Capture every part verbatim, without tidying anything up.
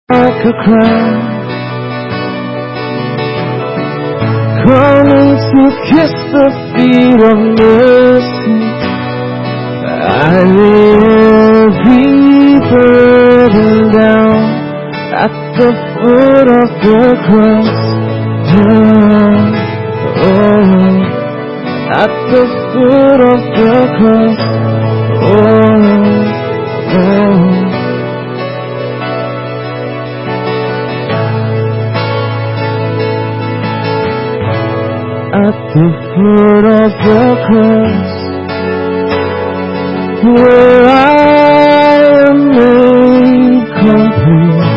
like a crown, coming to kiss the feet of mercy. I lay every burden down at the foot of the cross. Oh, oh, at the foot of the cross. Oh, oh. At the foot of the cross, where I am made complete.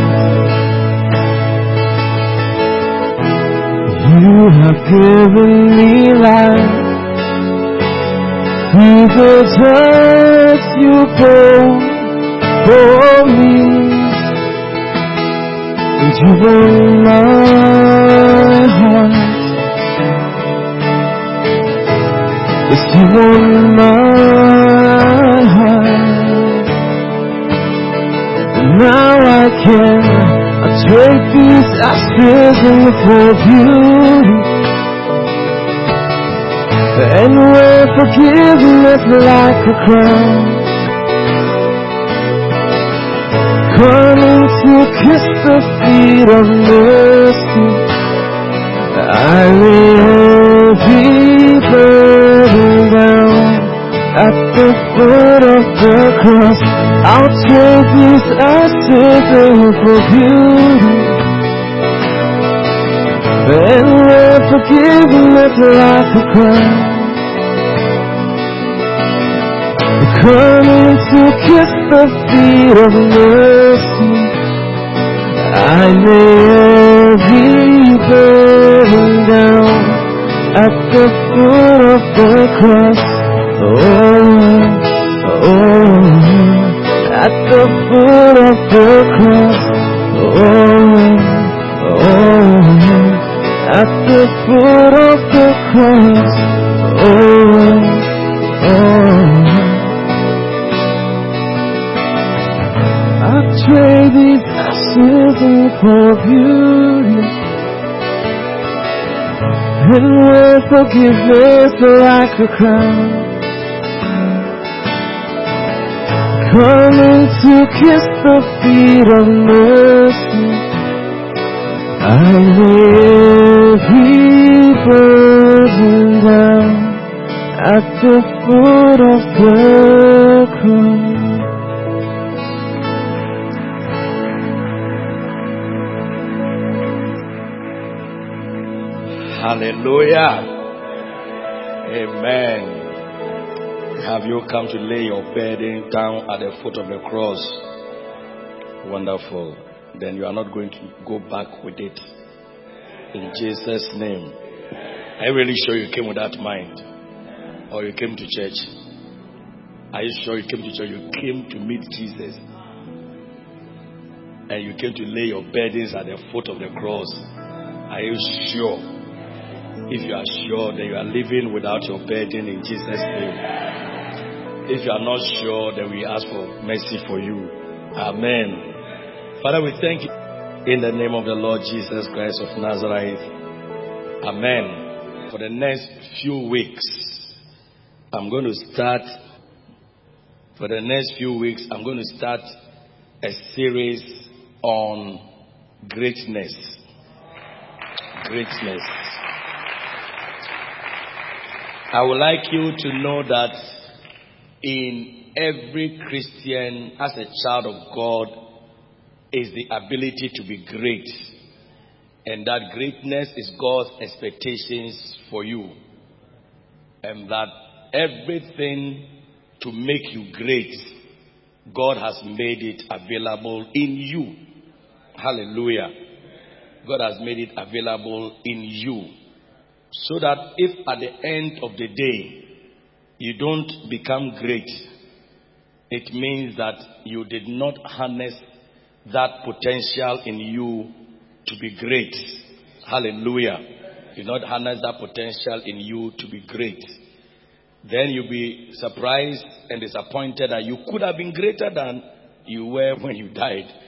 You have given me life through the dirt you bore for me. And you won my heart. Yes, you won my heart. And now I can I trade these ashes for beauty, and wear forgiveness like a crown, coming to kiss the feet of mercy. I lay every burden down at the foot of the cross. I'll trade these ashes for beauty, and wear forgiveness like a crown, coming to kiss the feet of mercy. I lay every burden down at the foot of the cross. Oh, oh, at the foot of the cross. Oh, oh, at the foot of the cross. Oh, oh, I trade these ashes for beauty, and wear forgiveness like a crown, coming to kiss the feet of mercy. I lay every burden down at the foot of the cross. Hallelujah. Amen. Have you come to lay your burden down at the foot of the cross? Wonderful. Then you are not going to go back with it. In Jesus' name. Are you really sure you came with that mind? Or you came to church? Are you sure you came to church? You came to meet Jesus. And you came to lay your burdens at the foot of the cross. Are you sure? If you are sure, then you are living without your burden in Jesus' name. If you are not sure, then we ask for mercy for you. Amen. Father, we thank you in the name of the Lord Jesus Christ of Nazareth. Amen. For the next few weeks, I'm going to start, for the next few weeks, I'm going to start a series on greatness. Greatness. I would like you to know that in every Christian, as a child of God, is the ability to be great. And that greatness is God's expectations for you. And that everything to make you great, God has made it available in you. Hallelujah. God has made it available in you. So that if at the end of the day, you don't become great, it means that you did not harness that potential in you to be great. Hallelujah. You did not harness that potential in you to be great. Then you'll be surprised and disappointed that you could have been greater than you were when you died.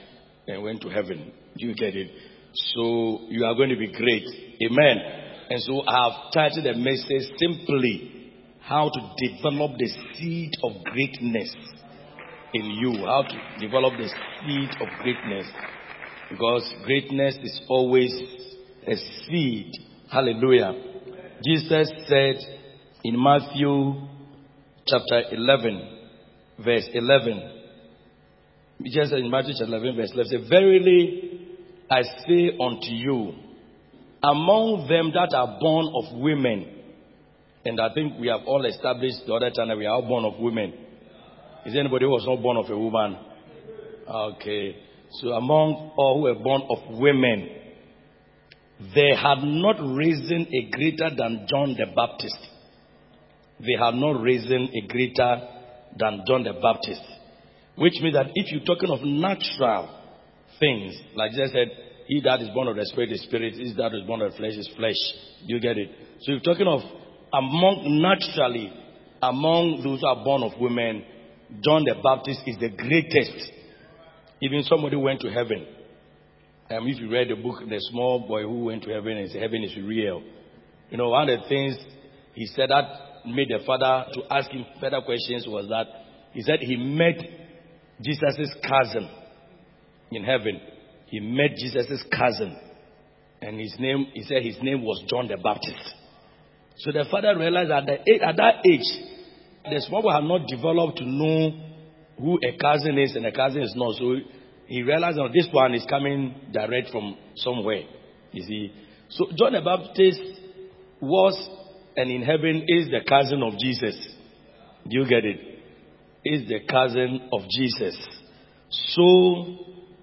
and went to heaven. Do you get it? So you are going to be great. Amen. And so I have titled the message simply, how to develop the seed of greatness in you. How to develop the seed of greatness. Because greatness is always a seed. Hallelujah. Jesus said in Matthew chapter eleven, verse eleven. Jesus said in Matthew chapter eleven, verse eleven, say, verily I say unto you, among them that are born of women, and I think we have all established the other time that we are all born of women. Is there anybody who was not born of a woman? Okay. So among all who were born of women, they had not risen a greater than John the Baptist. They had not risen a greater than John the Baptist. Which means that if you're talking of natural things, like Jesus said, he that is born of the Spirit is spirit, he that is born of the flesh is flesh. You get it? So you're talking of among naturally, among those who are born of women, John the Baptist is the greatest. Even somebody went to heaven. Um, if you read the book, The Small Boy Who Went to Heaven, and said, heaven is real. You know, one of the things he said that made the father to ask him further questions was that he said he met Jesus' cousin in heaven. He met Jesus' cousin. And his name, he said his name was John the Baptist. So the father realized that at that age, the small boy had not developed to know who a cousin is and a cousin is not. So he realized that this one is coming direct from somewhere. You see. So John the Baptist was, and in heaven is the cousin of Jesus. Do you get it? Is the cousin of Jesus. So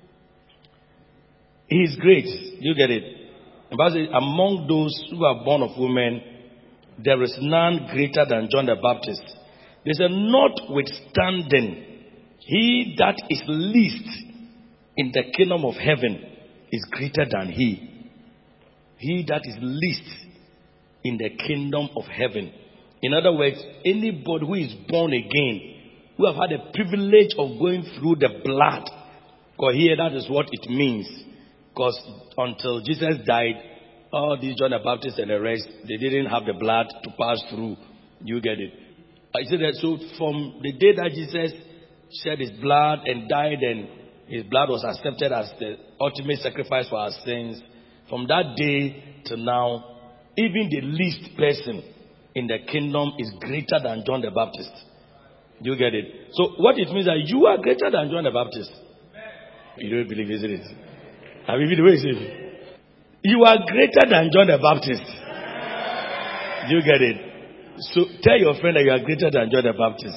he is great. Do you get it? The Bible says, among those who are born of women, there is none greater than John the Baptist. They said, notwithstanding, he that is least in the kingdom of heaven is greater than he. He that is least in the kingdom of heaven. In other words, anybody who is born again, who have had the privilege of going through the blood. Because here that is what it means. Because until Jesus died, all these John the Baptist and the rest, they didn't have the blood to pass through. You get it? I said that so from the day that Jesus shed his blood and died, and his blood was accepted as the ultimate sacrifice for our sins, from that day to now, even the least person in the kingdom is greater than John the Baptist. Do you get it? So what it means that you are greater than John the Baptist. You don't believe, isn't it? I mean, the way is it? You are greater than John the Baptist. Do you get it? So tell your friend that you are greater than John the Baptist.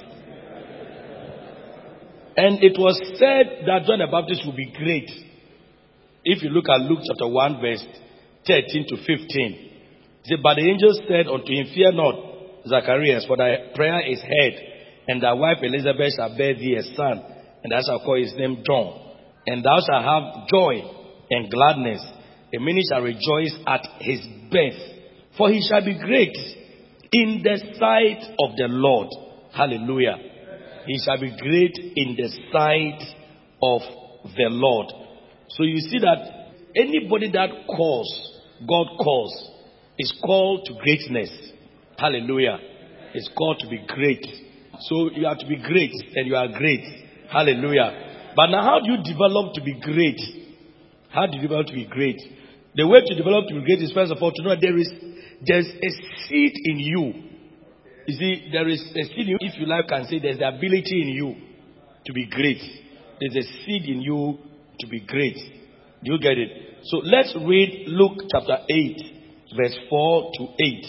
And it was said that John the Baptist will be great. If you look at Luke chapter one, verse thirteen to fifteen. It said, but the angel said unto him, fear not, Zacharias, for thy prayer is heard, and thy wife Elizabeth shall bear thee a son, and thou shalt call his name John. And thou shalt have joy and gladness, and many shall rejoice at his birth, for he shall be great in the sight of the Lord. Hallelujah. He shall be great in the sight of the Lord. So you see that anybody that calls, God calls, is called to greatness. Hallelujah. It's called to be great. So you have to be great, and you are great. Hallelujah. But now how do you develop to be great? How do you develop to be great? The way to develop to be great is first of all to know that there is there's a seed in you. You see, there is a seed in you, if you like, can say there's the ability in you to be great. There's a seed in you to be great. Do you get it? So let's read Luke chapter eight, verse four to eight.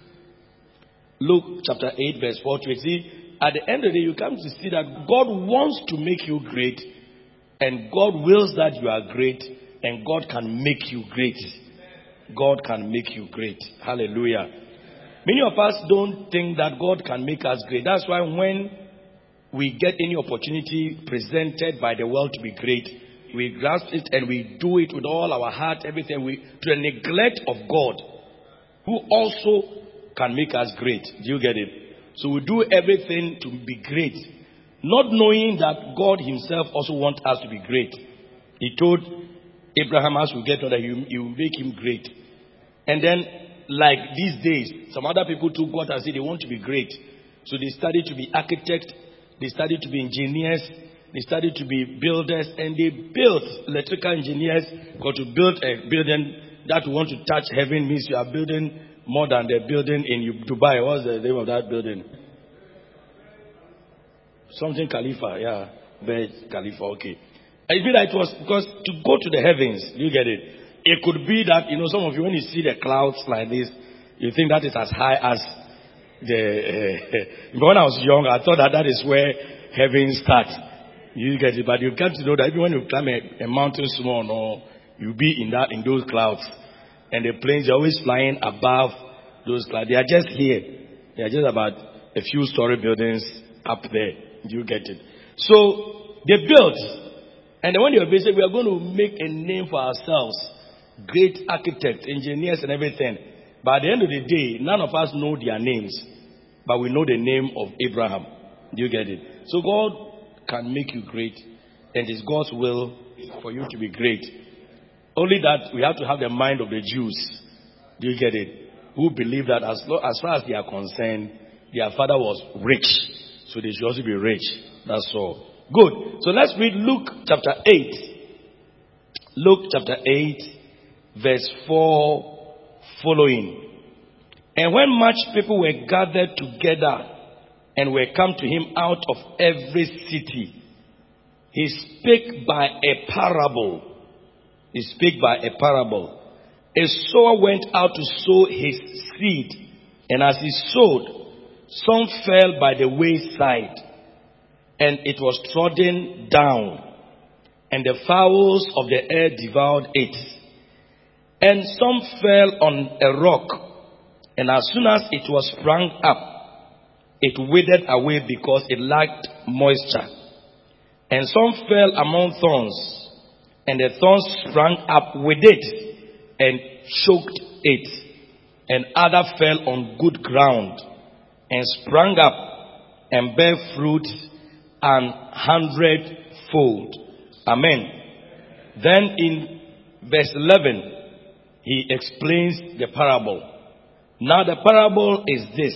Luke chapter eight, verse four to eight. See, at the end of the day, you come to see that God wants to make you great, and God wills that you are great, and God can make you great. God can make you great. Hallelujah. Many of us don't think that God can make us great. That's why when we get any opportunity presented by the world to be great, we grasp it and we do it with all our heart, everything, we, to the neglect of God, who also can make us great. Do you get it? So we do everything to be great, not knowing that God himself also wants us to be great. He told Abraham, as we get older, he, he will make him great. And then, like these days, some other people took God and said they want to be great. So they studied to be architects, they studied to be engineers, they studied to be builders, and they built electrical engineers. Because to build a building that want to touch heaven means you are building more than the building in Dubai. What's the name of that building? Something Khalifa, yeah. Burj Khalifa, okay. I feel that it was because to go to the heavens, you get it? It could be that, you know, some of you, when you see the clouds like this, you think that is as high as the... Uh, when I was young, I thought that that is where heaven starts. You get it? But you get to know that even when you climb a, a mountain small, no, you'll be in that in those clouds. And the planes are always flying above those clouds. They are just here. They are just about a few story buildings up there. You get it? So, they built. And then when they were busy, we are going to make a name for ourselves. Great architects, engineers and everything. But at the end of the day, none of us know their names. But we know the name of Abraham. Do you get it? So God can make you great. And it's God's will for you to be great. Only that we have to have the mind of the Jews. Do you get it? Who believe that as, lo- as far as they are concerned, their father was rich. So they should also be rich. That's all. Good. So let's read Luke chapter eight. Luke chapter eight, verse four following. And when much people were gathered together and were come to him out of every city, he spake by a parable. He spake by a parable. A sower went out to sow his seed, and as he sowed, some fell by the wayside, and it was trodden down, and the fowls of the air devoured it. And some fell on a rock, and as soon as it was sprung up, it withered away because it lacked moisture. And some fell among thorns, and the thorns sprang up with it, and choked it. And other fell on good ground, and sprang up, and bare fruit an hundredfold. Amen. Then in verse eleven, he explains the parable. Now the parable is this.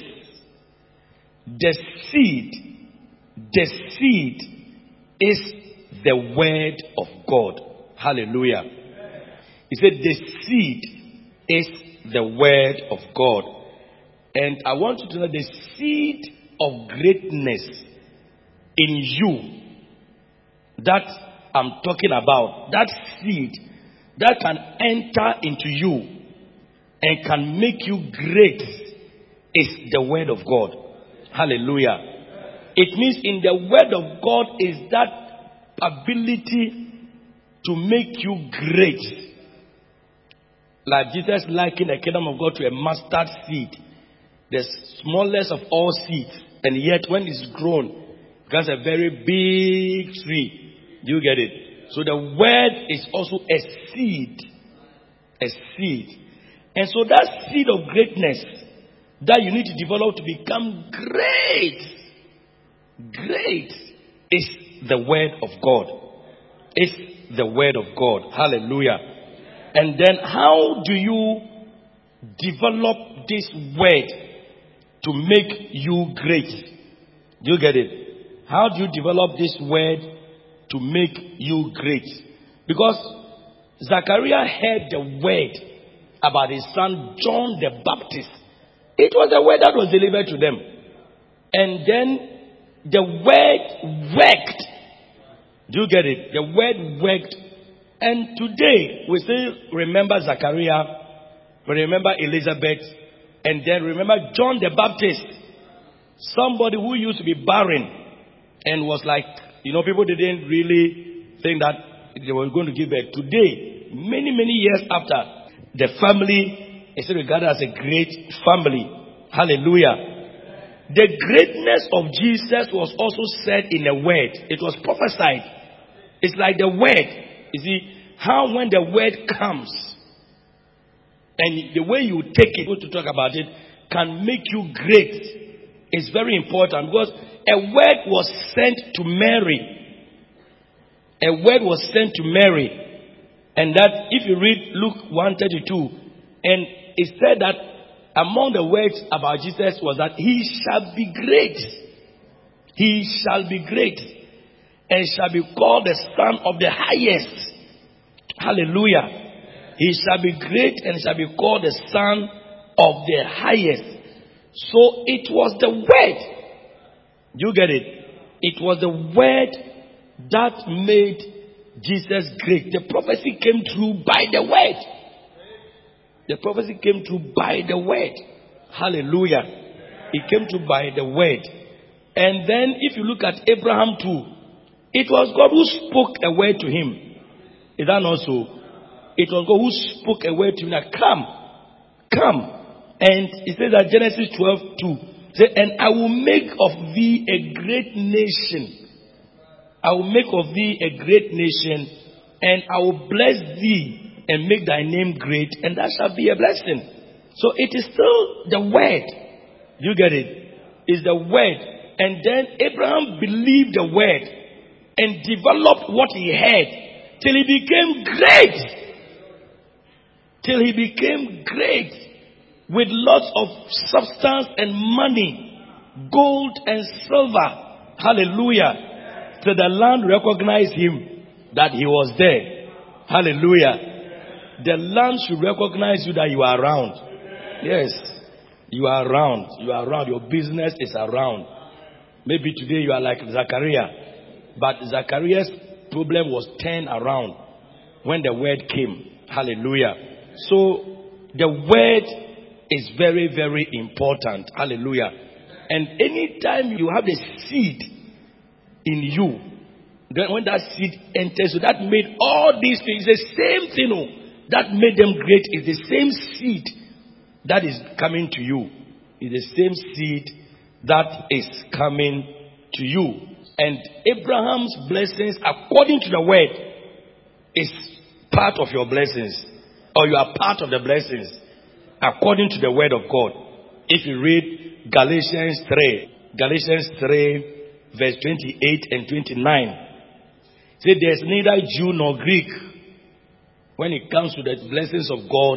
The seed, the seed is the word of God. Hallelujah. He said the seed is the word of God. And I want you to know the seed of greatness in you that I'm talking about, that seed that can enter into you and can make you great is the word of God. Hallelujah. It means in the word of God is that ability to make you great. Like Jesus likened the kingdom of God to a mustard seed, the smallest of all seeds, and yet when it's grown, it becomes a very big tree. Do you get it? So the word is also a seed. A seed. And so that seed of greatness that you need to develop to become great, great, is the word of God. It's the word of God. Hallelujah. And then how do you develop this word to make you great? Do you get it? How do you develop this word to make you great? Because Zachariah heard the word about his son John the Baptist. It was the word that was delivered to them. And then the word worked. Do you get it? The word worked. And today, we still remember Zachariah, we remember Elizabeth, and then remember John the Baptist. Somebody who used to be barren and was like, you know, people didn't really think that they were going to give birth. Today, many, many years after, the family is regarded as a great family. Hallelujah. The greatness of Jesus was also said in a word. It was prophesied. It's like the word. You see, how when the word comes, and the way you take it, to talk about it, can make you great. It's very important because a word was sent to Mary. a word was sent to Mary. And that if you read Luke one thirty-two, and it said that among the words about Jesus was that he shall be great. He shall be great and shall be called the Son of the Highest. Hallelujah. He shall be great and shall be called the Son of the Highest. So it was the word. You get it? It was the word that made Jesus great. The prophecy came through by the word. The prophecy came through by the word. Hallelujah. It came through by the word. And then if you look at Abraham too, it was God who spoke a word to him. Is that not so? It was God who spoke a word to him that come, come. And it says that Genesis twelve two, say, and I will make of thee a great nation. I will make of thee a great nation, and I will bless thee and make thy name great, and that shall be a blessing. So it is still the word. You get it? It's the word. And then Abraham believed the word and developed what he had till he became great. Till he became great with lots of substance and money, gold and silver. Hallelujah. So the land recognized him that he was there. Hallelujah. The land should recognize you that you are around. Yes. You are around. You are around. Your business is around. Maybe today you are like Zachariah. But Zachariah's problem was turned around when the word came. Hallelujah. So the word is very, very important. Hallelujah. And anytime you have the seed in you, then when that seed enters, so that made all these things the same thing. Oh, that made them great is the same seed that is coming to you. Is the same seed that is coming to you. And Abraham's blessings, according to the word, is part of your blessings. Or you are part of the blessings, according to the word of God. If you read Galatians three, Galatians three, verse twenty-eight and twenty-nine, say there's neither Jew nor Greek. When it comes to the blessings of God,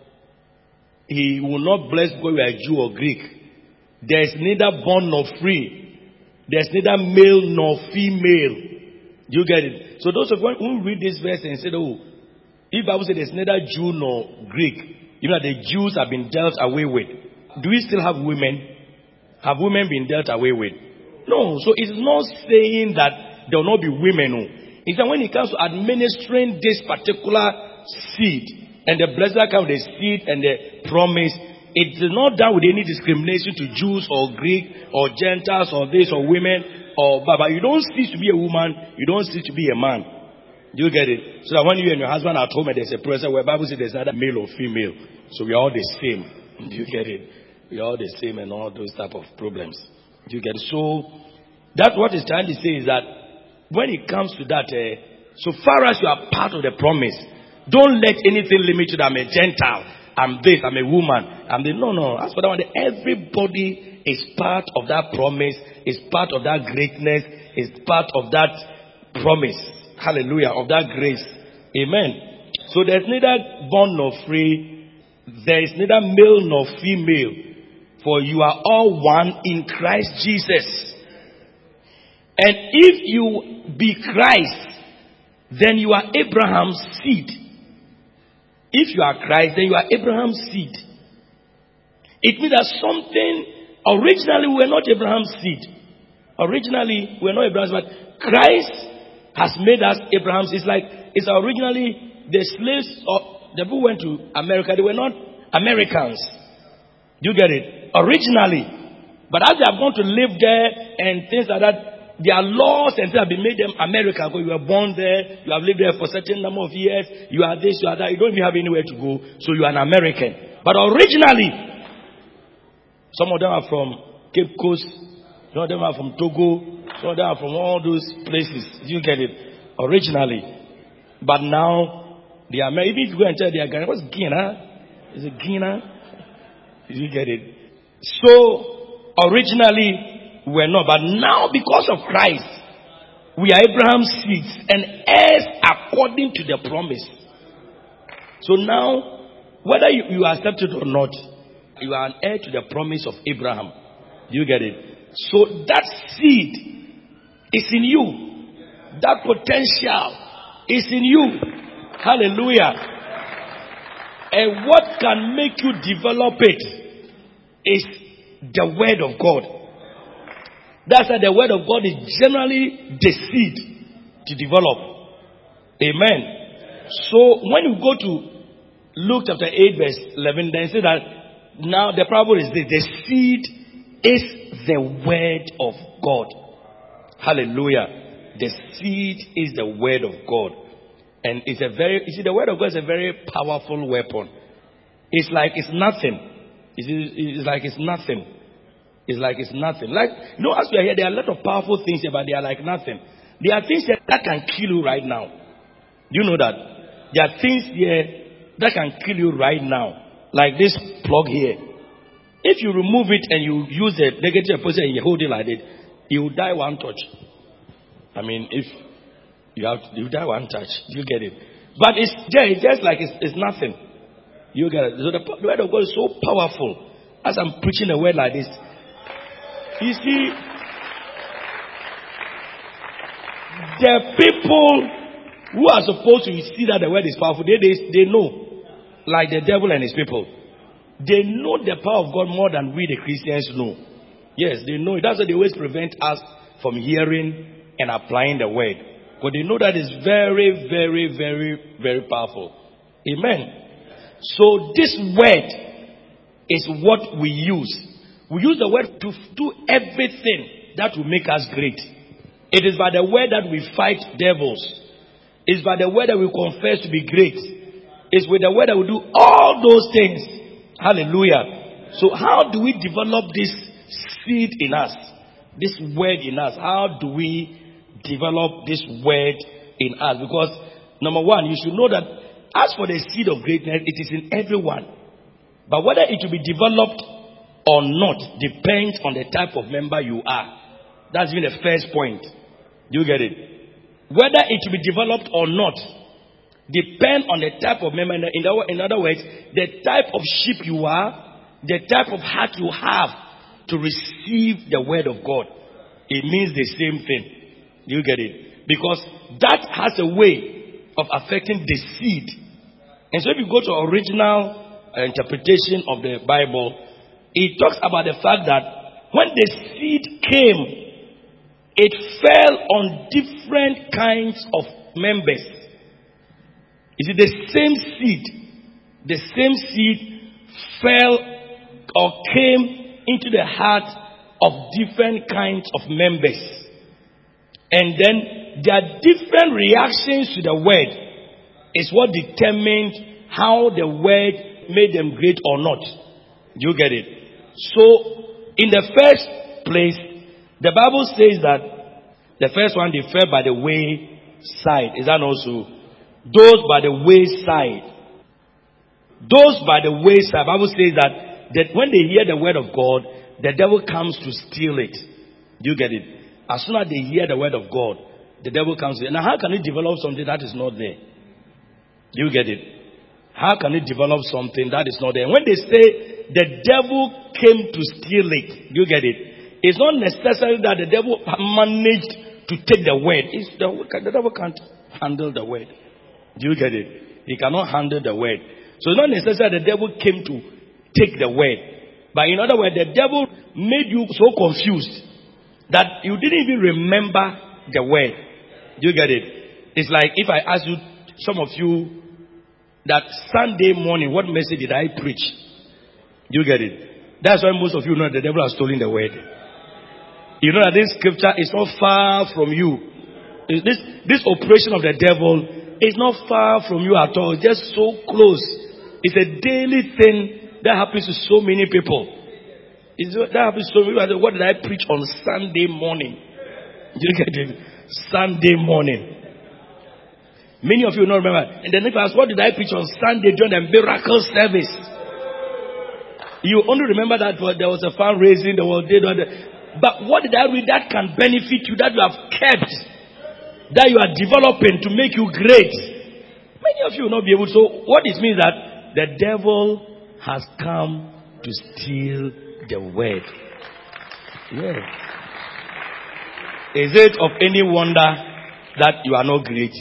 He will not bless because you are Jew or Greek. There's neither bond nor free. There's neither male nor female. You get it? So those of you who read this verse and say, oh, if Bible says there's neither Jew nor Greek, you know the Jews have been dealt away with. Do we still have women? Have women been dealt away with? No. So it's not saying that there will not be women. No. It's that when it comes to administering this particular seed and the blessing that comes with the seed and the promise, it is not done with any discrimination to Jews or Greek or Gentiles or this or women or Baba. You don't cease to be a woman. You don't cease to be a man. Do you get it? So that when you and your husband are at home and there's a person where Bible says there's neither male or female. So we are all the same. Do you get it? We are all the same and all those type of problems. Do you get it? So that's what it's trying to say is that when it comes to that, uh, so far as you are part of the promise, don't let anything limit you that I'm a Gentile, I'm this, I'm a woman, I'm the, no, no. As for that one, everybody is part of that promise, is part of that greatness, is part of that promise. Hallelujah, of that grace. Amen. So there's neither bond nor free. There is neither male nor female. For you are all one in Christ Jesus. And if you be Christ, then you are Abraham's seed. If you are Christ, then you are Abraham's seed. It means that something, originally we were not Abraham's seed. Originally we were not Abraham's, but Christ has made us Abraham's. It's like, it's originally the slaves of the people who went to America, they were not Americans. Do you get it? Originally. But as they have gone to live there and things like that, their laws and things have been made them American. Because you were born there, you have lived there for a certain number of years, you are this, you are that, you don't even have anywhere to go, so you are an American. But originally, some of them are from Cape Coast, some of them are from Togo, some of them are from all those places. You get it? Originally. But now, they are, even if you go and tell they are Ghana, what's Guinea? Is it Guinea? You get it? So, originally, we were not. But now, because of Christ, We are Abraham's seeds and heirs according to the promise. So now, whether you, you accept it or not, you are an heir to the promise of Abraham. Do you get it? So that seed is in you. That potential is in you. Hallelujah. And what can make you develop it is the word of God. That's why the word of God is generally the seed to develop. Amen. So when you go to Luke chapter eight verse eleven, then say that now the problem is this: the seed is the word of God. Hallelujah. The seed is the word of God. And it's a very, you see, the word of God is a very powerful weapon. It's like it's nothing. It's, it's like it's nothing. It's like it's nothing. Like, you know, as we are here, there are a lot of powerful things here, but they are like nothing. There are things that, that can kill you right now. Do you know that? There are things here that can kill you right now. Like this plug here. If you remove it and you use a negative position and you hold it like it, you will die one touch. I mean, if you have to, you die one touch, you get it. But it's just, it's just like it's, it's nothing. You get it. So the, the word of God is so powerful. As I'm preaching a word like this, you see, the people who are supposed to see that the word is powerful, they, they, they know. Like the devil and his people. They know the power of God more than we the Christians know. Yes, they know it. That's why they always prevent us from hearing and applying the word. But they know that it's very, very, very, very powerful. Amen. So this word is what we use. We use the word to do everything that will make us great. It is by the word that we fight devils. It's by the word that we confess to be great. It's with the word that we do all those things. Hallelujah. So how do we develop this seed in us? This word in us. How do we develop this word in us? Because number one, you should know that as for the seed of greatness, it is in everyone. But whether it will be developed or not depends on the type of member you are. That's even the first point. Do you get it? Whether it will be developed or not depend on the type of member. In other, in other words, the type of sheep you are, the type of heart you have to receive the word of God. It means the same thing. Do you get it? Because that has a way of affecting the seed. And so if you go to original interpretation of the Bible, it talks about the fact that when the seed came, it fell on different kinds of members. You see, the same seed, the same seed fell or came into the heart of different kinds of members. And then their different reactions to the word is what determined how the word made them great or not. Do you get it? So, in the first place, the Bible says that the first one, they fell by the wayside. Is that also? Those by the wayside. Those by the wayside. The Bible says that, that when they hear the word of God, the devil comes to steal it. Do you get it? As soon as they hear the word of God, the devil comes to it. Now, how can you develop something that is not there? Do you get it? How can you develop something that is not there? And when they say the devil came to steal it, do you get it? It's not necessarily that the devil managed to take the word. It's the, the devil can't handle the word. Do you get it? He cannot handle the word. So it's not necessarily the devil came to take the word. But in other words, the devil made you so confused that you didn't even remember the word. Do you get it? It's like if I ask you, some of you, that Sunday morning, what message did I preach? Do you get it? That's why most of you know the devil has stolen the word. You know that this scripture is not far from you. This, this operation of the devil is not far from you at all. It's just so close. It's a daily thing that happens to so many people. It's, that happens to so many people. What did I preach on Sunday morning? Do you get it? Sunday morning. Many of you don't remember. And then if I ask, what did I preach on Sunday during the miracle service? You only remember that there was a fundraising, there was, but what did I read that can benefit you, that you have kept? that you are developing to make you great. Many of you will not be able to. So what it means that the devil has come to steal the word. Yeah. Is it of any wonder that you are not great?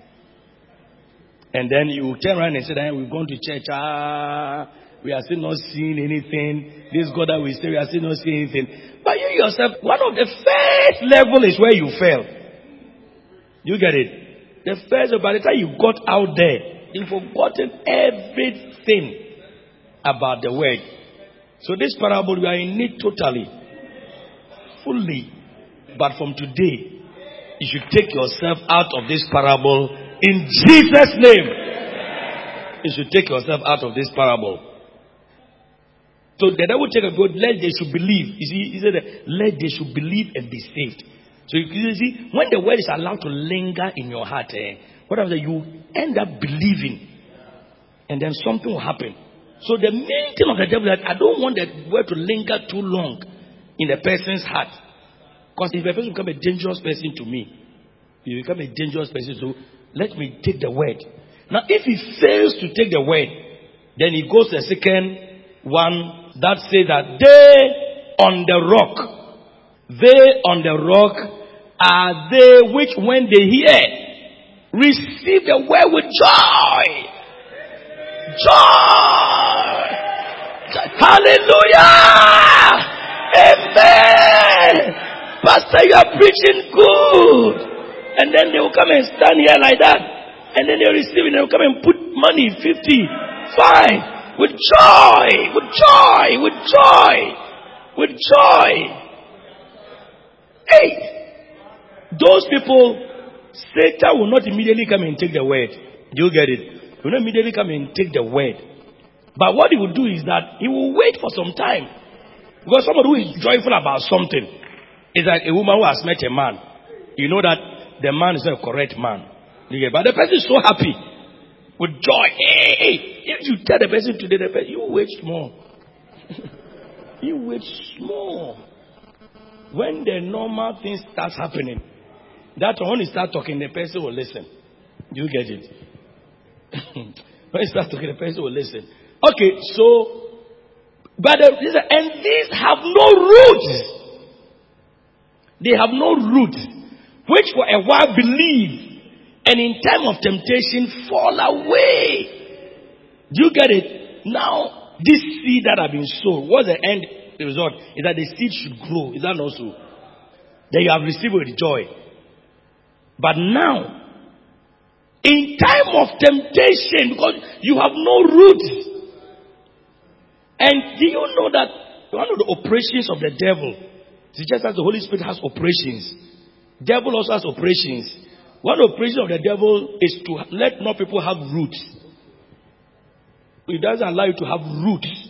And then you turn around and say, that we've gone to church. Ah, we are still not seeing anything. This God that we say, we are still not seeing anything. But you yourself, one of the first level is where you fell. You get it? The first, by the time you got out there, you've forgotten everything about the word. So this parable, you are in it totally, fully. But from today, you should take yourself out of this parable in Jesus' name. You should take yourself out of this parable. So the devil take a God, let they should believe. You see, he said, let they should believe and be saved. So you see, when the word is allowed to linger in your heart, eh, what happens is you end up believing, and then something will happen. So the main thing of the devil is that I don't want that word to linger too long in the person's heart. Because if a person become a dangerous person to me, you become a dangerous person. So let me take the word. Now, if he fails to take the word, then he goes to the second one that says that they on the rock, they on the rock are they which when they hear, receive the word with joy. Joy. Hallelujah. Amen. Pastor, you are preaching good. And then they will come and stand here like that. And then they will receive it. They will come and put money, fifty, five. With joy, with joy, with joy, with joy. Hey, those people, Satan will not immediately come and take the word. Do you get it? He will not immediately come and take the word. But what he will do is that he will wait for some time. Because somebody who is joyful about something is like a woman who has met a man. You know that the man is not a correct man. But the person is so happy. With joy. Hey, if you tell the person today, the person, you wait small. You wait small. When the normal thing starts happening, that when you start talking, the person will listen. You get it? When you start talking, the person will listen. Okay, so, but the, and these have no roots. They have no root, which for a while believe. And in time of temptation, fall away. Do you get it? Now, this seed that have been sown, what's the end result? Is that the seed should grow. Is that not so? Then you have received with joy. But now, in time of temptation, because you have no roots. And do you know that one of the operations of the devil, it's just as the Holy Spirit has operations, devil also has operations. One operation of the devil is to let more people have roots. It doesn't allow you to have roots.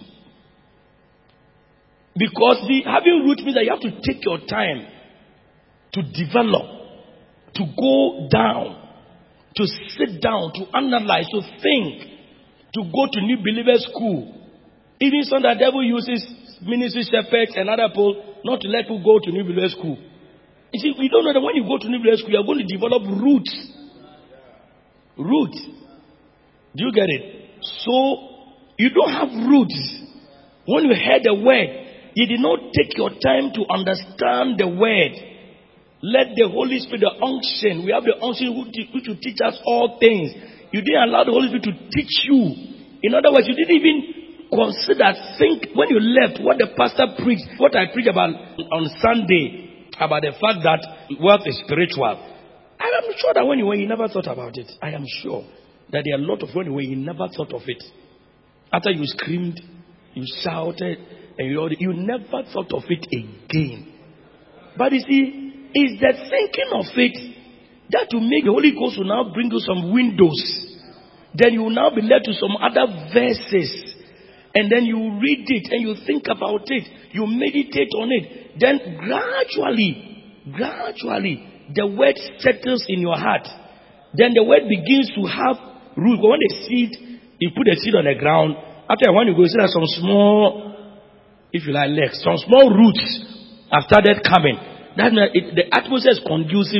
Because the having roots means that you have to take your time to develop, to go down, to sit down, to analyze, to think, to go to new believer school. Even some the devil uses ministry shepherds and other people not to let people go to new believer school. You see, we don't know that when you go to new believer school, you are going to develop roots. Roots. Do you get it? So, you don't have roots. When you heard the word, you did not take your time to understand the word. Let the Holy Spirit, the unction, we have the unction which will teach us all things. You didn't allow the Holy Spirit to teach you. In other words, you didn't even consider, think, when you left, what the pastor preached, what I preached about on Sunday, about the fact that wealth is spiritual. I am sure that when you were, you never thought about it. I am sure that there are a lot of when you were, you never thought of it. After you screamed, you shouted, and you, you never thought of it again. But you see, it's the thinking of it that will make the Holy Ghost will now bring you some windows. Then you will now be led to some other verses. And then you read it and you think about it. You meditate on it. Then gradually, gradually, the word settles in your heart. Then the word begins to have root. When the seed, you put the seed on the ground. After a while you go, you see that some small, if you like, legs, some small roots have started coming. That it, the atmosphere is conducive.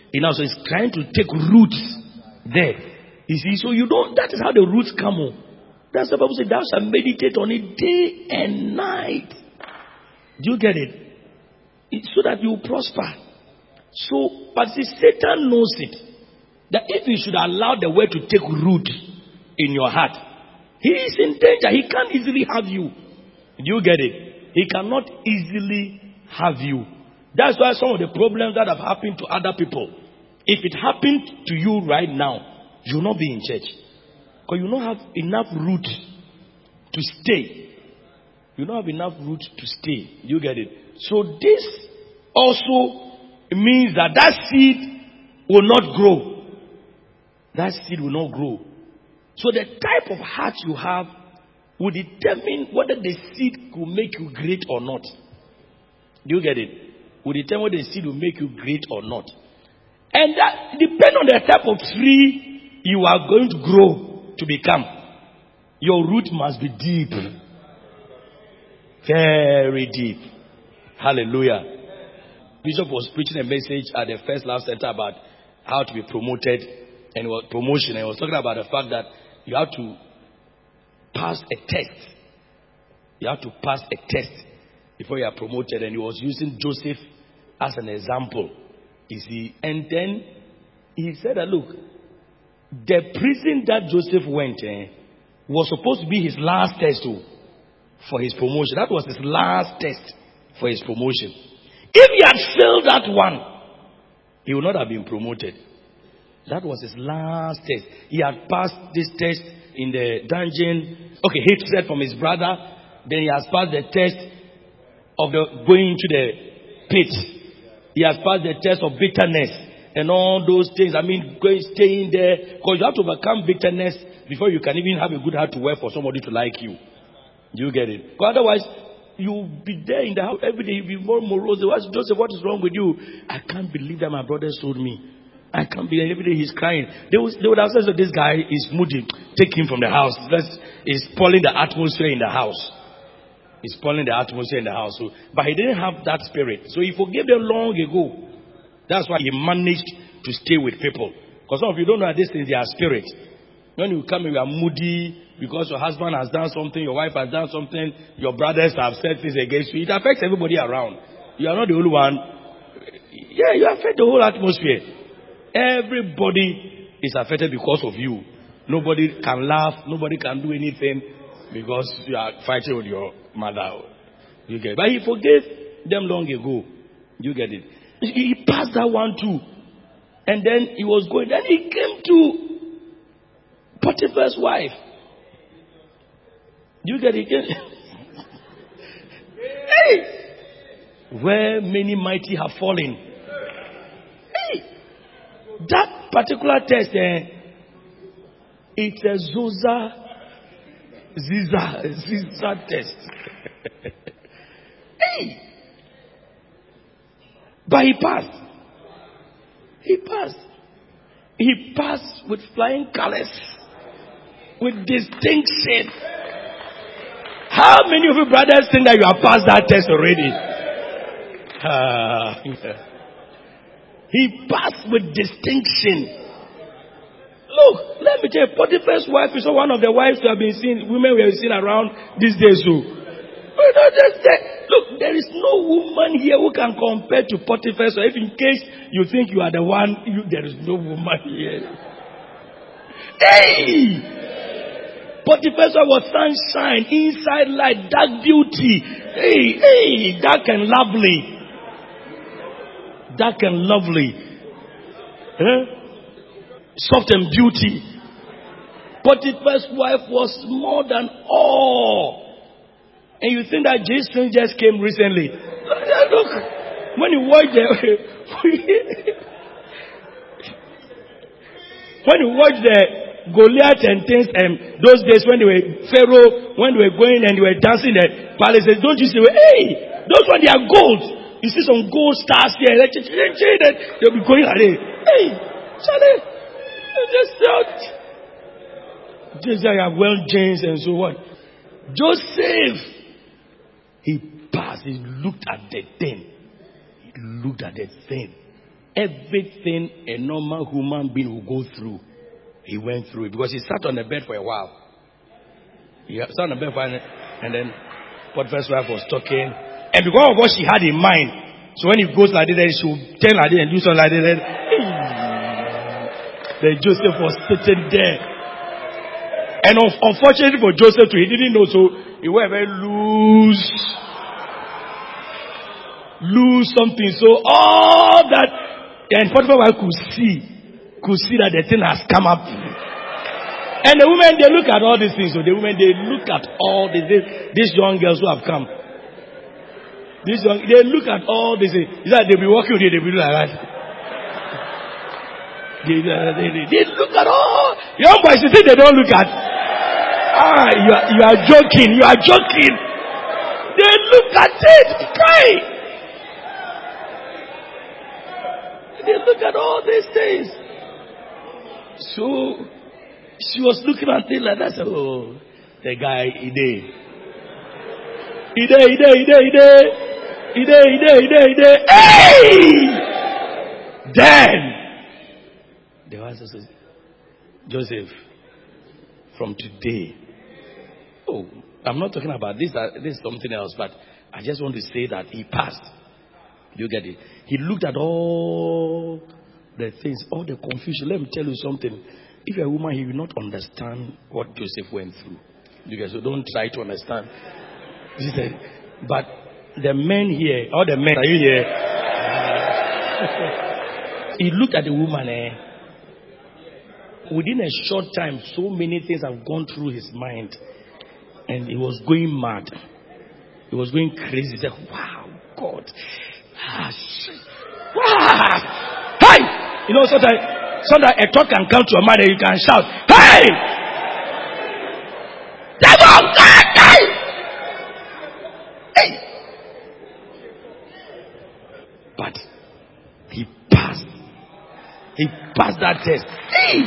You know, so it's trying to take roots there. You see, so you don't, that is how the roots come on. That's the Bible says, thou shalt meditate on it day and night. Do you get it? It's so that you prosper. So, but see, Satan knows it. That if you should allow the word to take root in your heart, he is in danger. He can't easily have you. Do you get it? He cannot easily have you. That's why some of the problems that have happened to other people, if it happened to you right now, you will not be in church. Because you don't have enough root to stay. You don't have enough root to stay. You get it? So this also means that that seed will not grow. That seed will not grow. So the type of heart you have will determine whether the seed will make you great or not. Do you get it? Will determine whether the seed will make you great or not. And that depends on the type of tree you are going to grow to become. Your root must be deep. Very deep. Hallelujah. Bishop was preaching a message at the First Love Center about how to be promoted and it was promotion. And he was talking about the fact that you have to pass a test. You have to pass a test before you are promoted. And he was using Joseph as an example. You see, and then he said that, look, the prison that Joseph went in was supposed to be his last test too, for his promotion. That was his last test for his promotion. If he had failed that one, he would not have been promoted. That was his last test. He had passed this test in the dungeon. Okay, hatred from his brother. Then he has passed the test of the going into the pit. He has passed the test of bitterness and all those things. I mean, going, staying there. Because you have to overcome bitterness before you can even have a good heart to work for somebody to like you. Do you get it? Because otherwise, you'll be there in the house every day. You'll be more morose. Joseph, what is wrong with you? I can't believe that my brother sold me. I can't believe every day he's crying. They would, they would have said that this guy is moody. Take him from the house. That's, he's spoiling the atmosphere in the house. He's spoiling the atmosphere in the house. So, but he didn't have that spirit. So he forgave them long ago. That's why he managed to stay with people. Because some of you don't know that these things, they are spirits. When you come, you are moody because your husband has done something, your wife has done something, your brothers have said things against you. It affects everybody around. You are not the only one. Yeah, you affect the whole atmosphere. Everybody is affected because of you. Nobody can laugh. Nobody can do anything because you are fighting with your mother. You get it? But he forgave them long ago. You get it? He passed that one too. And then he was going. Then he came to Potiphar's wife. You get it? Hey! Where many mighty have fallen. Hey! That particular test, eh, it's a Zosa, Ziza, Ziza test. Hey! But he passed. He passed. He passed with flying colors. With distinction. How many of you brothers think that you have passed that test already? Uh, he passed with distinction. Look, let me tell you, Potiphar's wife is one of the wives we have been seeing, women we have seen around these days. So, you know, just say, look, there is no woman here who can compare to Potiphar. So if in case you think you are the one, you, there is no woman here. Hey! Potiphar was sunshine, inside light, dark beauty. Hey, hey, dark and lovely. Dark and lovely. Huh? Soft and beauty. Potiphar's wife was more than all. And you think that Jesus just came recently. Look, when you watch the when you watch the Goliath and things, and those days when they were Pharaoh, when they were going and they were dancing in the palaces, don't you say, hey, those ones they are gold. You see some gold stars here. They'll be going like this. Hey, Charlie, just out. Just like have well James and so on. Joseph. He passed. He looked at the thing. He looked at the thing. everything a normal human being will go through, he went through it. Because he sat on the bed for a while. He sat on the bed for a while, and then Potiphar's wife was talking. And because of what she had in mind, so when he goes like this, she will turn like this and do something like this. Then Joseph was sitting there. And unfortunately for Joseph too, he didn't know, so he went very loose. Lose something. So all that, and Potiphar's wife could see, could see that the thing has come up. And the women, they look at all these things. So the women, they look at all these, these young girls who have come. These young, they look at all these things. It's like they'll be walking with you, they'll be like that. They, they, they, they look at all. Young boys, you think they don't look at? Ah, you are, you are joking. You are joking. They look at it. Cry. They look at all these things. So, she was looking at it like that. So, oh, the guy, he did. He did, he did, he did, he did. He did, he did, he did, he did. Hey! Then, the wife says, Joseph, from today, oh, I'm not talking about this, uh, this is something else, but I just want to say that he passed. You get it? He looked at all the things, all the confusion. Let me tell you something. If you're a woman, he will not understand what Joseph went through. You guys, so don't try to understand. He said, but the men here, all the men, are you here? He looked at the woman, eh? Within a short time, so many things have gone through his mind. And he was going mad. He was going crazy. He said, wow, God. Ah, shit. Wow. Hey! You know, sometimes, sometimes a thought can come to your mind and you can shout, hey! Devil, God, hey! Hey! But he passed. He passed that test. Hey!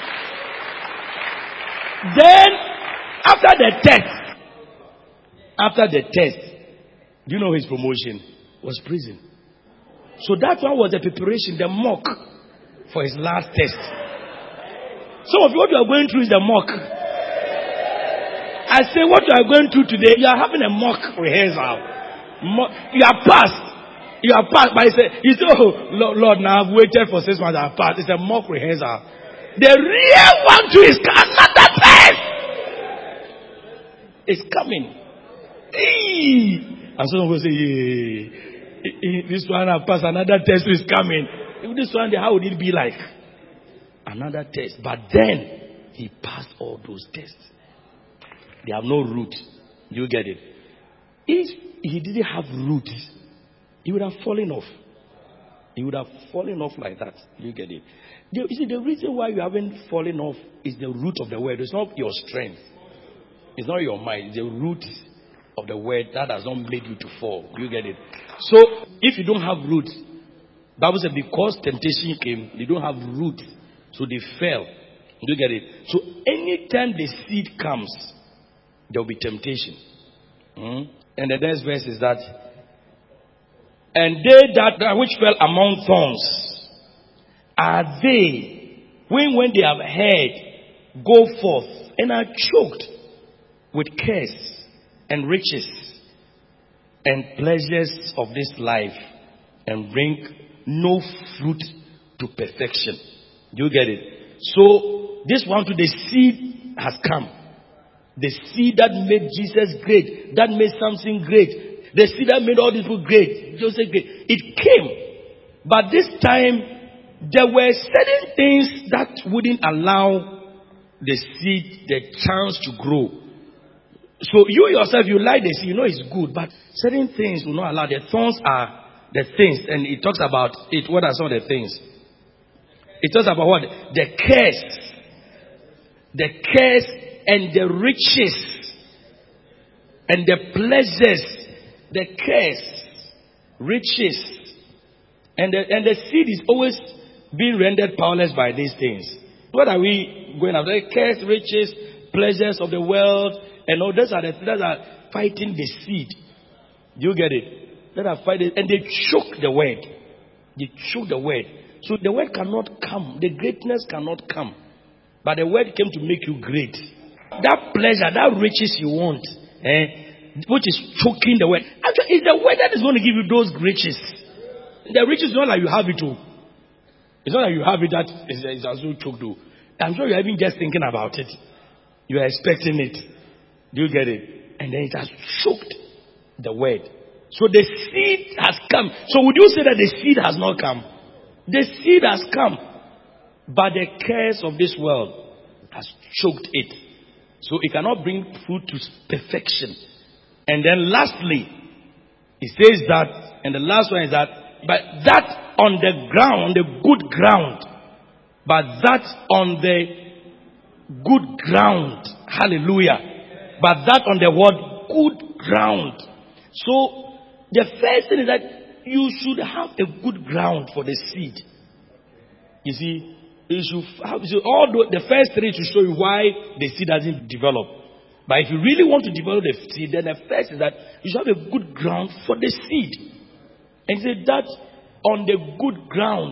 Then, after the test, after the test, do you know his promotion was prison? So that one was the preparation, the mock for his last test. Some of you, what you are going through is the mock. I say, what you are going through today, you are having a mock rehearsal. Mock, you are passed. You are passed. But you say, you say, oh, Lord, Lord, now I've waited for six months, I've passed. It's a mock rehearsal. The real one too is another test. It's coming. Eee. And someone will say, yeah, this one I passed, another test is coming. If this one, how would it be like? Another test. But then, he passed all those tests. They have no root. You get it? If he didn't have root, he would have fallen off. He would have fallen off like that. You get it? You see, the reason why you haven't fallen off is the root of the word. It's not your strength. It's not your mind. It's the root of the word that has not made you to fall. You get it? So, if you don't have root, Bible said because temptation came, they don't have root. So they fell. You get it? So anytime the seed comes, there will be temptation. Mm? And the next verse is that, and they that, that which fell among thorns, are they, when, when they have heard, go forth, and are choked with cares and riches and pleasures of this life, and bring no fruit to perfection. Do you get it? So, this one to the seed has come. The seed that made Jesus great, that made Samson great, the seed that made all these people great, Joseph great. It came. But this time, there were certain things that wouldn't allow the seed the chance to grow. So you yourself, you like the seed, you know it's good, but certain things will not allow. The thorns are the things, and it talks about it. What are some of the things? It talks about what? The curse. The curse and the riches and the pleasures. The curse, riches, and the, and the seed is always being rendered powerless by these things. What are we going after? The curse, riches, pleasures of the world, and all those are the that are fighting the seed. Do you get it? That are fighting, and they choke the word. They choke the word. So the word cannot come. The greatness cannot come. But the word came to make you great. That pleasure, that riches you want, eh, which is choking the word. Actually, it's the word that is going to give you those riches. The riches is not like you have it too. It's not like you have it that is, is also choked too. I'm sure you're even just thinking about it. You are expecting it. Do you get it? And then it has choked the word. So the seed has come. So would you say that the seed has not come? The seed has come. But the curse of this world has choked it. So it cannot bring fruit to perfection. And then lastly, it says that, and the last one is that, but that on the ground, the good ground, but that on the good ground, hallelujah, but that on the word good ground. So the first thing is that you should have a good ground for the seed. You see, you should have, so all the, the first three to show you why the seed doesn't develop. But if you really want to develop the seed, then the first is that you should have a good ground for the seed. And say that on the good ground.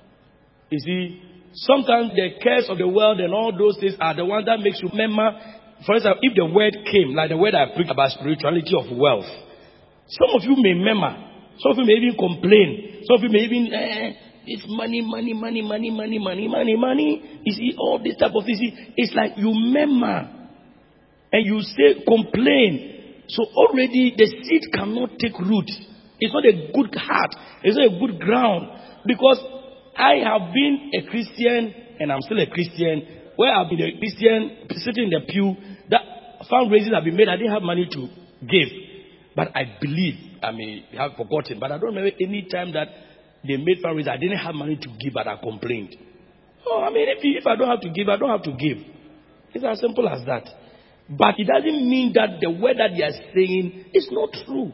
You see, sometimes the curse of the world and all those things are the ones that makes you remember. For example, if the word came, like the word I preached about spirituality of wealth, some of you may remember. Some of you may even complain. Some of you may even, eh, it's money, money, money, money, money, money, money, money. You see, all this type of things. It's like you remember. And you say, complain. So already the seed cannot take root. It's not a good heart. It's not a good ground. Because I have been a Christian, and I'm still a Christian, where I've been a Christian, sitting in the pew, that fundraising have been made. I didn't have money to give. But I believe, I may have forgotten, but I don't remember any time that they made fundraising. I didn't have money to give, but I complained. Oh, I mean, if, if I don't have to give, I don't have to give. It's as simple as that. But it doesn't mean that the word that they are saying is not true.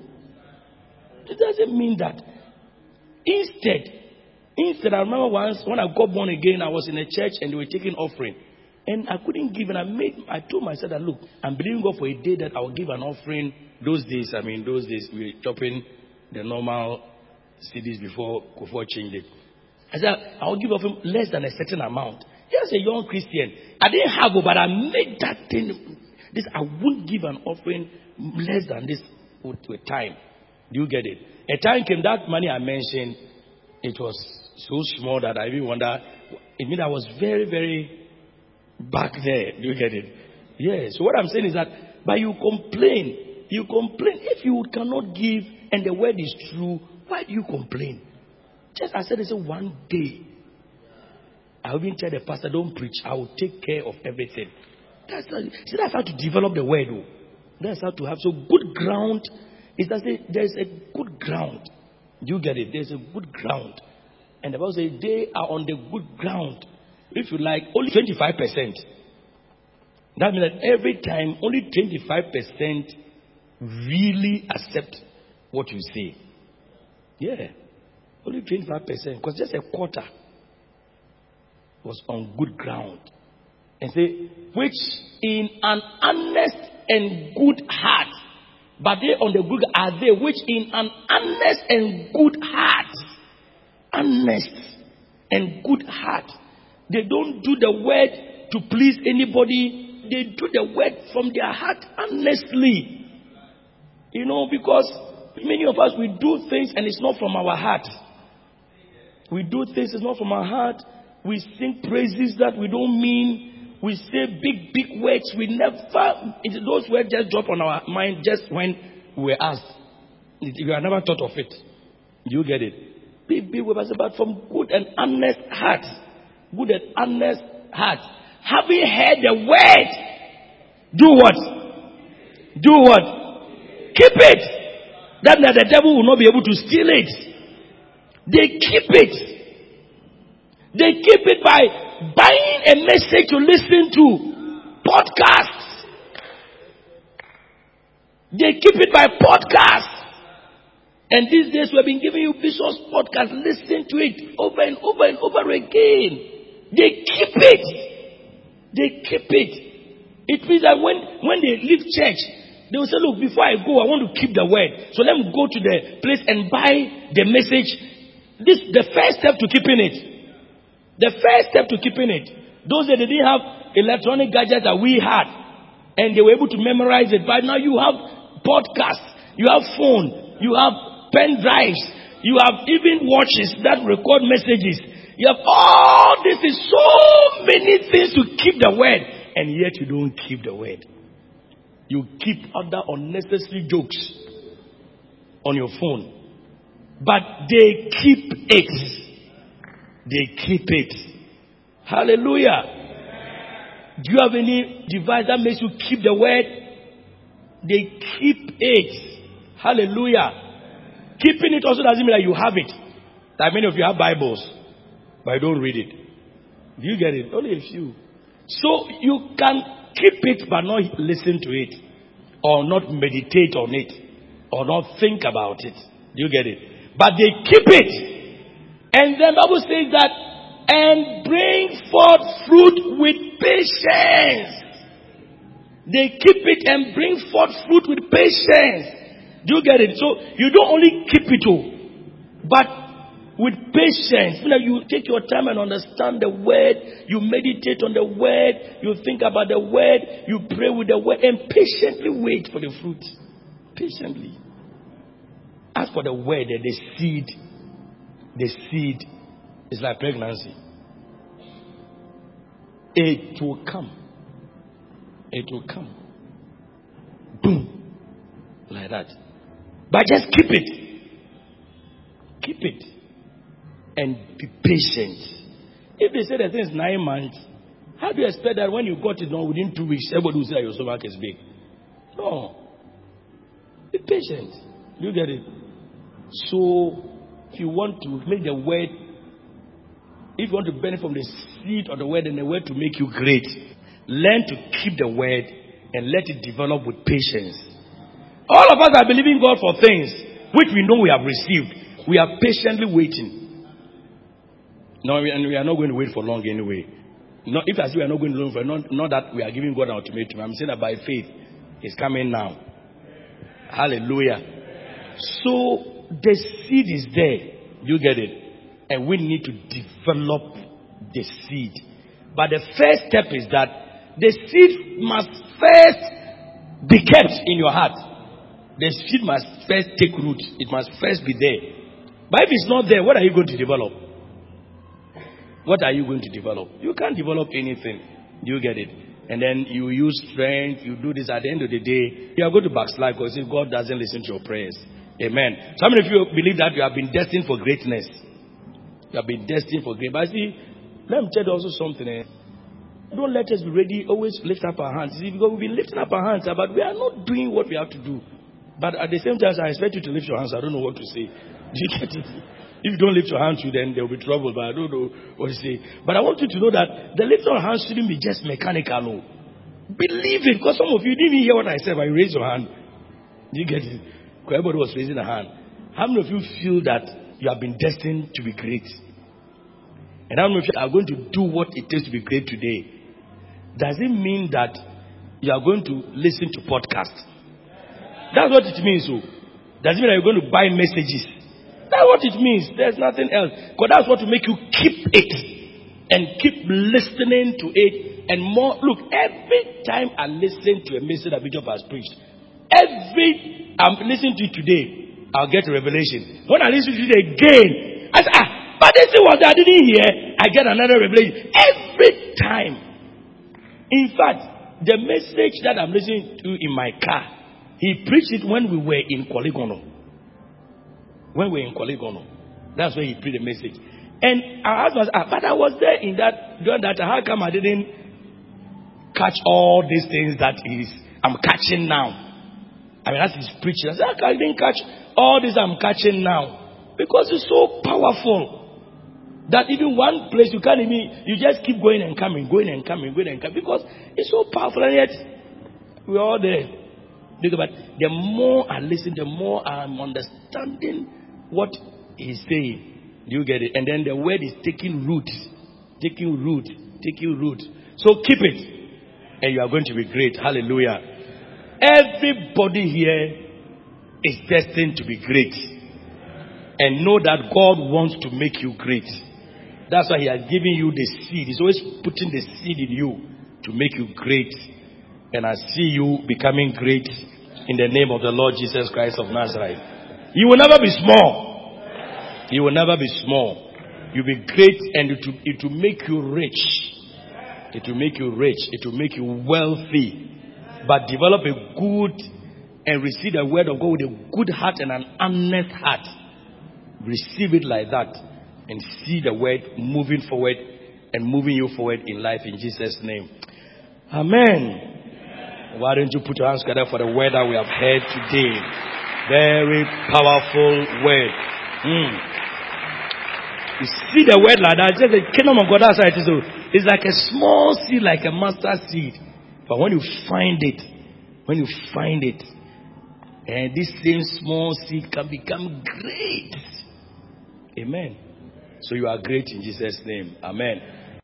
It doesn't mean that. Instead, instead, I remember once when I got born again, I was in a church and they were taking offering. And I couldn't give, and I made, I told myself that, look, I'm believing God for a day that I will give an offering. Those days, I mean, those days, we were chopping the normal C Ds before, before changed it. I said, I will give offering less than a certain amount. Here's a young Christian. I didn't have it, but I made that thing. This, I wouldn't give an offering less than this with, with time. Do you get it? A time came, that money I mentioned, it was so small that I even wonder, it means I was very, very back there. Do you get it? Yeah. So what I'm saying is that, but you complain. You complain. If you cannot give and the word is true, why do you complain? Just as I said, I said one day, I even tell the pastor, don't preach. I will take care of everything. That's how, see, that's how to develop the word. Though. That's how to have. So good ground is that there's a good ground. You get it? There's a good ground. And the Bible says they are on the good ground. If you like, only twenty-five percent. That means that every time, only twenty-five percent really accept what you say. Yeah. Only twenty-five percent. Because just a quarter was on good ground. And say, which in an honest and good heart. But they on the good are they which in an honest and good heart. Honest and good heart. They don't do the word to please anybody. They do the word from their heart honestly. You know, because many of us, we do things and it's not from our heart. We do things, it's not from our heart. We sing praises that we don't mean. We say big, big words. We never, those words just drop on our mind just when we were asked. You have never thought of it. You get it? Big, big words, but from good and honest heart. Good and honest heart. Having heard the word, do what? Do what? Keep it. That means the devil will not be able to steal it. They keep it. They keep it by buying a message to listen to. Podcasts. They keep it by podcasts. And these days we've been giving you Bishop's podcast. Listen to it over and over and over again. They keep it. They keep it. It means that when, when they leave church, they will say, look, before I go, I want to keep the word. So let me go to the place and buy the message. This the first step to keeping it. The first step to keeping it, those that didn't have electronic gadgets that we had, and they were able to memorize it. But now you have podcasts, you have phone, you have pen drives, you have even watches that record messages. You have all this is so many things to keep the word, and yet you don't keep the word. You keep other unnecessary jokes on your phone. But they keep it. They keep it. Hallelujah. Do you have any device that makes you keep the word? They keep it. Hallelujah. Keeping it also doesn't mean that you have it. That many of you have Bibles, but you don't read it. Do you get it? Only a few. So you can keep it but not listen to it, or not meditate on it, or not think about it. Do you get it? But they keep it. And then the Bible says that, and bring forth fruit with patience. They keep it and bring forth fruit with patience. Do you get it? So you don't only keep it all, but with patience. You know, you take your time and understand the word. You meditate on the word. You think about the word. You pray with the word and patiently wait for the fruit. Patiently. As for the word, the seed, the seed is like pregnancy. It will come. It will come. Boom. Like that. But just keep it. Keep it. And be patient. If they say the thing is nine months, how do you expect that when you got it done within two weeks, everybody will say your stomach is big? No. Be patient. You get it? So, if you want to make the word, if you want to benefit from the seed of the word and the word to make you great, learn to keep the word and let it develop with patience. All of us are believing God for things which we know we have received. We are patiently waiting. No, we, and we are not going to wait for long anyway. Not, if I say we are not going to wait for not, not that we are giving God an ultimatum. I'm saying that by faith, it's coming now. Hallelujah. So, the seed is there. You get it? And we need to develop the seed. But the first step is that the seed must first be kept in your heart. The seed must first take root. It must first be there. But if it's not there, what are you going to develop? What are you going to develop? You can't develop anything. You get it? And then you use strength, you do this. At the end of the day, you are going to backslide because God doesn't listen to your prayers. Amen. Some of you believe that you have been destined for greatness. You have been destined for greatness. But see, let me tell you also something. Eh? Don't let us be ready, always lift up our hands. See, because we've been lifting up our hands, but we are not doing what we have to do. But at the same time, I expect you to lift your hands. I don't know what to say. Do you get it? If you don't lift your hands, then there will be trouble. But I don't know what to say. But I want you to know that the lifting of hands shouldn't be just mechanical. No. Believe it. Because some of you didn't even hear what I said, but you raised your hand. Do you get it? Because everybody was raising a hand. How many of you feel that you have been destined to be great? And how many of you are going to do what it takes to be great today? Does it mean that you are going to listen to podcasts? That's what it means. So, does it mean that you're going to buy messages? That's what it means. There's nothing else. Because that's what will make you keep it and keep listening to it. And more, look, every time I listen to a message that Bishop has preached, every I'm listening to it today, I'll get a revelation. When I listen to it again, I say, ah, but this is what I didn't hear. I get another revelation every time. In fact, the message that I'm listening to in my car, he preached it when we were in Kwaligono. When we were in Kwaligono. That's where he preached the message. And I asked myself, but I was there in that, during that, how come I didn't catch all these things that is, I'm catching now? I mean, that's his preaching. I said, I didn't catch all this I'm catching now. Because it's so powerful. That even one place you can't even, you just keep going and coming, going and coming, going and coming. Because it's so powerful, and yet we're all there. But the more I listen, the more I'm understanding what he's saying. Do you get it? And then the word is taking root. Taking root. Taking root. So keep it. And you are going to be great. Hallelujah. Everybody here is destined to be great. And know that God wants to make you great. That's why he has given you the seed. He's always putting the seed in you to make you great. And I see you becoming great in the name of the Lord Jesus Christ of Nazareth. You will never be small. You will never be small. You'll be great, and it will, it will make you rich. It will make you rich. It will make you wealthy. But develop a good and receive the word of God with a good heart and an honest heart. Receive it like that and see the word moving forward and moving you forward in life in Jesus' name. Amen. Why don't you put your hands together for the word that we have heard today? Very powerful word. Mm. You see the word like that. Just the kingdom of God, that's how it is. It's like a small seed, like a mustard seed. But when you find it, when you find it, and this same small seed can become great. Amen. So you are great in Jesus' name. Amen.